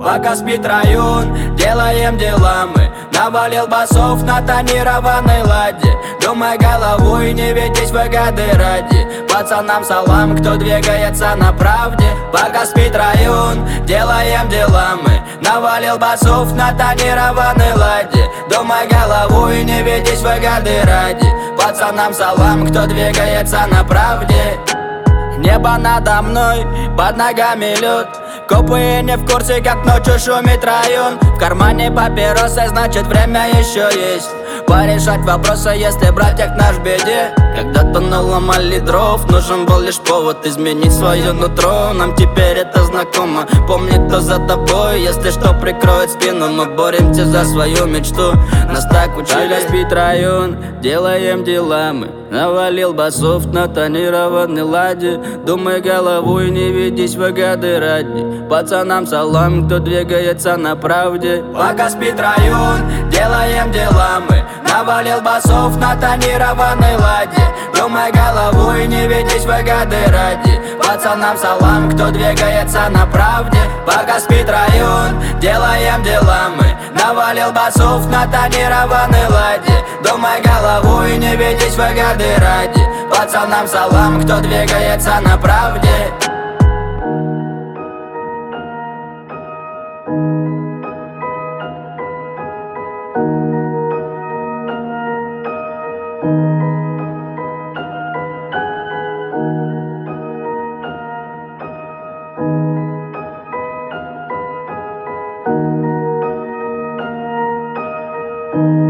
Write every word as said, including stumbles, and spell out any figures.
Пока спит район, делаем дела мы. Навалил басов на тонированной ладе. Думай головой, не ведись выгоды ради. Пацанам салам, кто двигается на правде. Пока спит район, делаем дела мы. Навалил басов на тонированной ладе. Думай головой, не ведись выгоды ради. Пацанам салам, кто двигается на правде. Небо надо мной, под ногами лед. Копы не в курсе, как ночью шумит район. В кармане папиросы, значит время еще есть. Порешать вопросы, если брать их наш беде. Когда-то наломали дров, нужен был лишь повод изменить свое нутро. Нам теперь это знакомо, помни, кто за тобой. Если что, прикроет спину, мы боремся за свою мечту. Нас так учили. Спит район, делаем дела мы. Навалил басов на тонированной ладе. Думай головой, не ведись выгоды ради. Пацанам салам, кто двигается на правде. Пока спит район, делаем дела мы. Навалил басов на тонированной ладе. Думай головой, не ведись выгоды ради. Пацанам салам, кто двигается на правде. Пока спит район, делаем дела мы. Навалил басов на тонированной ладе. Думай головой, не ведись выгоды ради. Пацанам салам, кто двигается на правде. Thank you.